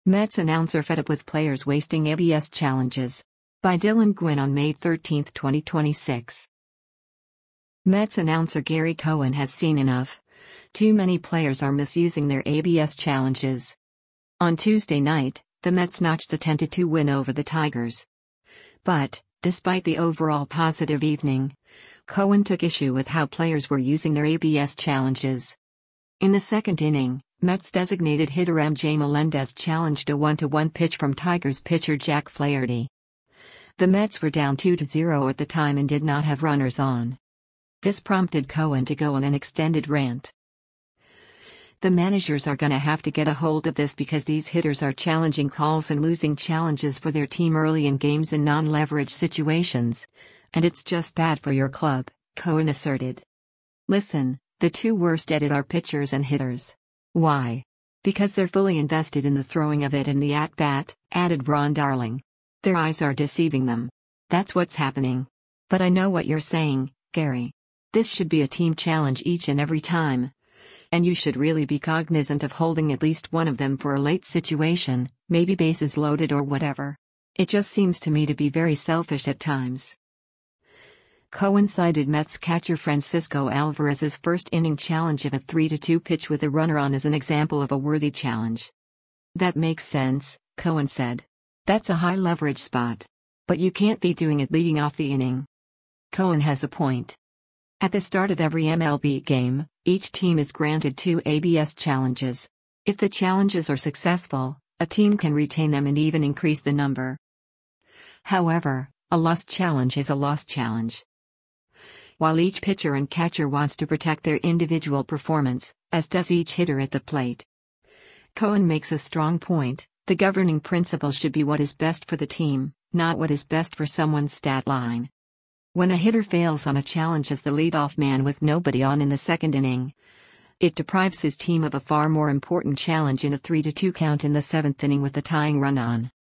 Mets announcer fed up with players wasting ABS challenges. By Dylan Gwynn on May 13, 2026. Mets announcer Gary Cohen has seen enough. Too many players are misusing their ABS challenges. On Tuesday night, the Mets notched a 10-2 win over the Tigers. But, despite the overall positive evening, Cohen took issue with how players were using their ABS challenges. In the second inning, Mets designated hitter MJ Melendez challenged a 1-1 pitch from Tigers pitcher Jack Flaherty. The Mets were down 2-0 at the time and did not have runners on. This prompted Cohen to go on an extended rant. The managers are gonna have to get a hold of this because these hitters are challenging calls and losing challenges for their team early in games in non-leverage situations. And it's just bad for your club, Cohen asserted. Listen, the two worst at it are pitchers and hitters. Why? Because they're fully invested in the throwing of it and the at-bat, added Ron Darling. Their eyes are deceiving them. That's what's happening. But I know what you're saying, Gary. This should be a team challenge each and every time. And you should really be cognizant of holding at least one of them for a late situation, maybe bases loaded or whatever. It just seems to me to be very selfish at times. Cohen cited Mets catcher Francisco Alvarez's first inning challenge of a 3-2 pitch with a runner on as an example of a worthy challenge. That makes sense, Cohen said. That's a high leverage spot. But you can't be doing it leading off the inning. Cohen has a point. At the start of every MLB game, each team is granted 2 ABS challenges. If the challenges are successful, a team can retain them and even increase the number. However, a lost challenge is a lost challenge. While each pitcher and catcher wants to protect their individual performance, as does each hitter at the plate. Cohen makes a strong point. The governing principle should be what is best for the team, not what is best for someone's stat line. When a hitter fails on a challenge as the leadoff man with nobody on in the second inning, it deprives his team of a far more important challenge in a 3-2 count in the seventh inning with the tying run on.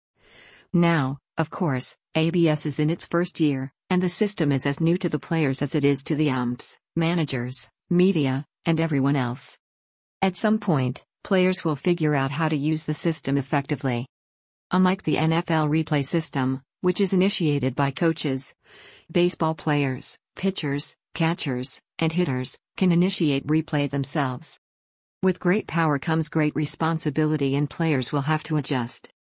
Now, of course, ABS is in its first year, and the system is as new to the players as it is to the umps, managers, media, and everyone else. At some point, players will figure out how to use the system effectively. Unlike the NFL replay system, which is initiated by coaches, baseball players, pitchers, catchers, and hitters can initiate replay themselves. With great power comes great responsibility, and players will have to adjust.